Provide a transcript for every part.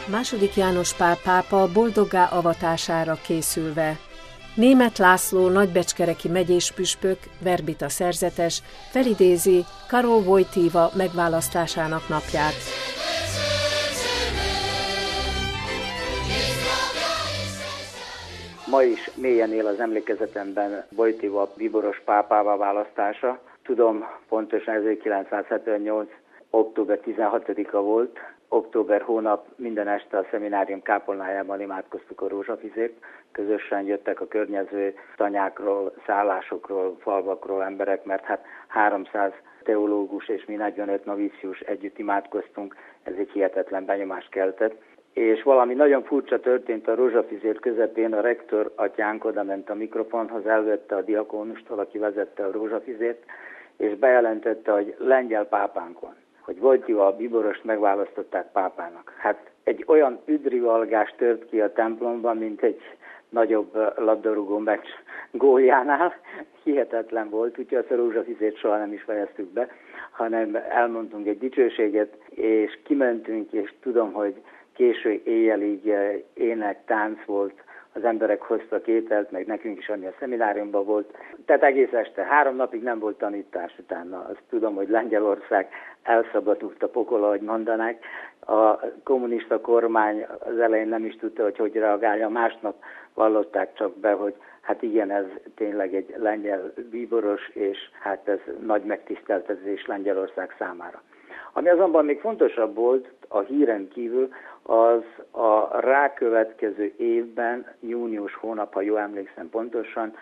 II. János Pál pápa boldoggá avatására készülve. Németh László nagybecskereki megyéspüspök, verbita szerzetes felidézi Karol Wojtyła megválasztásának napját. Ma is mélyen él az emlékezetemben Wojtyła bíboros pápává választása. Tudom, pontosan 1978. október 16-a volt. Október hónap minden este a szeminárium kápolnájában imádkoztuk a rózsafizért. Közösen jöttek a környező tanyákról, szállásokról, falvakról emberek, mert 300 teológus és mi 45 novícius együtt imádkoztunk. Ez egy hihetetlen benyomást keltett. És valami nagyon furcsa történt a rózsafizér közepén, a rektor atyánk odament a mikrofonhoz, elvette a diakónustól, aki vezette a rózsafizért, és bejelentette, hogy lengyel pápánk van, hogy Wojtyła bíborost megválasztották pápának. Egy olyan üdrivalgás tört ki a templomban, mint egy nagyobb labdarúgó meccs góljánál. Hihetetlen volt, úgyhogy azt a rózsafizért soha nem is fejeztük be, hanem elmondtunk egy dicsőséget, és kimentünk, és tudom, hogy késő éjjelig ének, tánc volt, az emberek hoztak ételt, meg nekünk is, ami a szemináriumban volt. Tehát egész este, 3 napig nem volt tanítás utána. Azt tudom, hogy Lengyelország elszabadult a pokol, ahogy mondanák. A kommunista kormány az elején nem is tudta, hogy reagálja. Másnap vallották csak be, hogy igen, ez tényleg egy lengyel bíboros, és ez nagy megtiszteltetés Lengyelország számára. Ami azonban még fontosabb volt a híren kívül, az a rákövetkező évben, június hónap, ha jól emlékszem pontosan,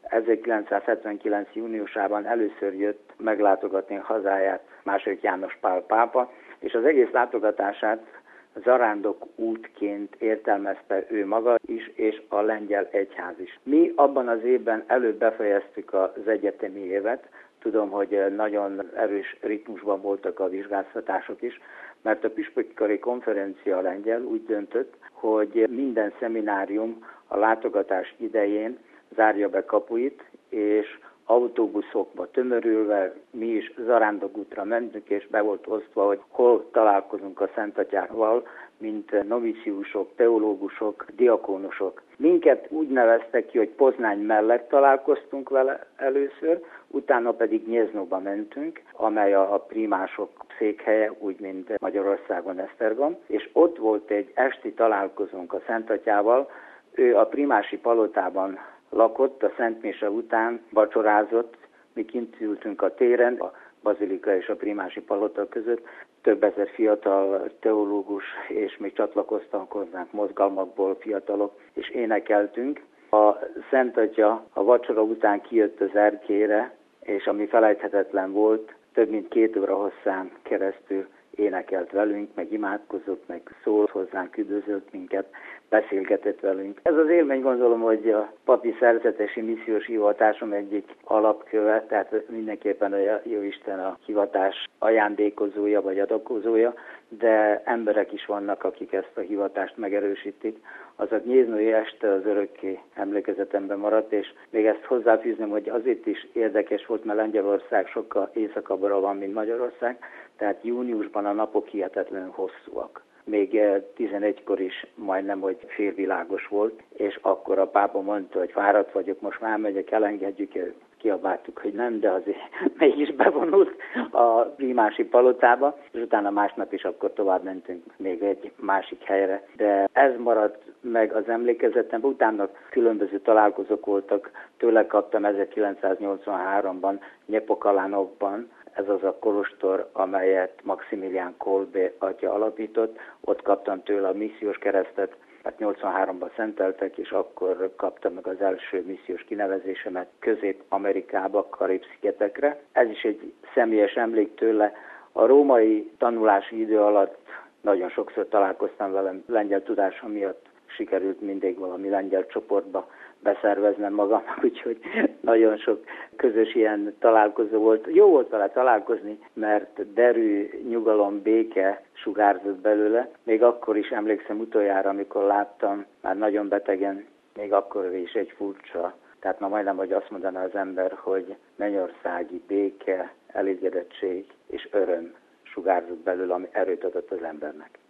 1979. júniusában először jött meglátogatni hazáját II. János Pál pápa, és az egész látogatását zarándok útként értelmezte ő maga is, és a lengyel egyház is. Mi abban az évben előbb befejeztük az egyetemi évet. Tudom, hogy nagyon erős ritmusban voltak a vizsgáztatások is, mert a püspökkari konferencia lengyel úgy döntött, hogy minden szeminárium a látogatás idején zárja be kapuit, és autóbuszokba tömörülve mi is zarándokútra mentünk, és be volt osztva, hogy hol találkozunk a Szent Atyával, mint novíciusok, teológusok, diakónusok. Minket úgy neveztek ki, hogy Poznány mellett találkoztunk vele először, utána pedig Gnieznoba mentünk, amely a primások székhelye, úgy mint Magyarországon Esztergom, és ott volt egy esti találkozónk a Szent Atyával. Ő a primási palotában lakott, a szentmise után vacsorázott, mi kint ültünk a téren, a bazilika és a primási palota között. Több ezer fiatal teológus, és még csatlakoztak hozzánk mozgalmakból fiatalok, és énekeltünk. A Szent Atya a vacsora után kijött az erkére, és ami felejthetetlen volt, több mint 2 óra hosszán keresztül énekelt velünk, meg imádkozott, meg szólt hozzánk, üdvözölt minket, beszélgetett velünk. Ez az élmény, gondolom, hogy a papi szerzetesi missziós hivatásom egyik alapköve, tehát mindenképpen a Jóisten a hivatás ajándékozója vagy adakozója, de emberek is vannak, akik ezt a hivatást megerősítik. Az a gniéznói este az örökké emlékezetemben maradt, és még ezt hozzáfűznöm, hogy azért is érdekes volt, mert Lengyelország sokkal északabbra van, mint Magyarország, tehát júniusban a napok hihetetlenül hosszúak. Még 11-kor is majdnem, hogy félvilágos volt, és akkor a pápa mondta, hogy fáradt vagyok, most már megyek, elengedjük, kiabáltuk, hogy nem, de azért mégis bevonult a primási palotába, és utána másnap is akkor tovább mentünk még egy másik helyre. De ez maradt meg az emlékezetemben, utána különböző találkozók voltak, tőle kaptam 1983-ban Nyepokalánovban, ez az a kolostor, amelyet Maximilián Kolbe atya alapított, ott kaptam tőle a missziós keresztet, 83-ban szenteltek, és akkor kaptam meg az első missziós kinevezésemet Közép-Amerikába, Karib-szigetekre. Ez is egy személyes emlék tőle. A római tanulási idő alatt nagyon sokszor találkoztam velem, lengyel tudásom miatt sikerült mindig valami lengyel csoportba beszerveznem magam, úgyhogy nagyon sok közös ilyen találkozó volt. Jó volt vele találkozni, mert derű, nyugalom, béke sugárzott belőle. Még akkor is emlékszem utoljára, amikor láttam, már nagyon betegen, még akkor is egy furcsa. Tehát ma majdnem, hogy azt mondaná az ember, hogy mennyországi béke, elégedettség és öröm sugárzott belőle, ami erőt adott az embernek.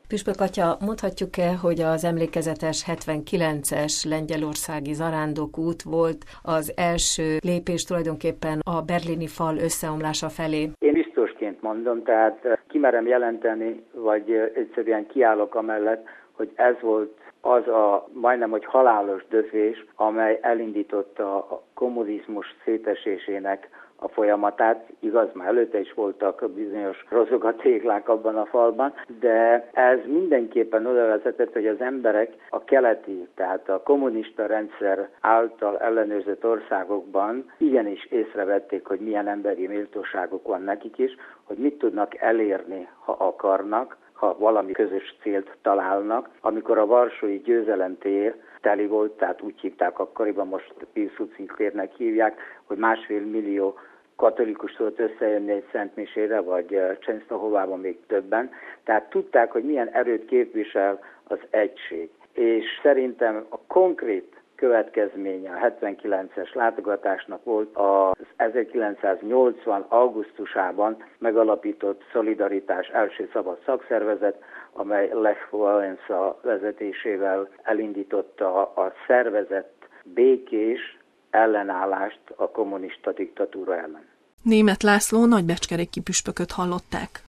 Püspök atya, mondhatjuk-e, hogy az emlékezetes 79-es lengyelországi zarándokút volt az első lépés tulajdonképpen a berlini fal összeomlása felé? Én biztosként mondom, tehát kimerem jelenteni, vagy egyszerűen kiállok amellett, hogy ez volt az a majdnem, hogy halálos döfés, amely elindította a kommunizmus szétesésének a folyamatát. Igaz, már előtte is voltak bizonyos rozogatéglák abban a falban, de ez mindenképpen oda vezetett, hogy az emberek a keleti, tehát a kommunista rendszer által ellenőrzött országokban igenis észrevették, hogy milyen emberi méltóságok van nekik is, hogy mit tudnak elérni, ha akarnak, ha valami közös célt találnak. Amikor a varsói győzelemtér teli volt, tehát úgy hívták akkoriban, most Pilsudski térnek hívják, hogy 1,5 millió katolikus szólt összejönni egy szentmisére, vagy Csensztahovában még többen. Tehát tudták, hogy milyen erőt képvisel az egység. És szerintem a konkrét következménye a 79-es látogatásnak volt az 1980. augusztusában megalapított Szolidaritás első szabad szakszervezet, amely Lech Wałęsa vezetésével elindította a szervezett békés ellenállást a kommunista diktatúra ellen. Németh László nagybecskereki püspököt hallották.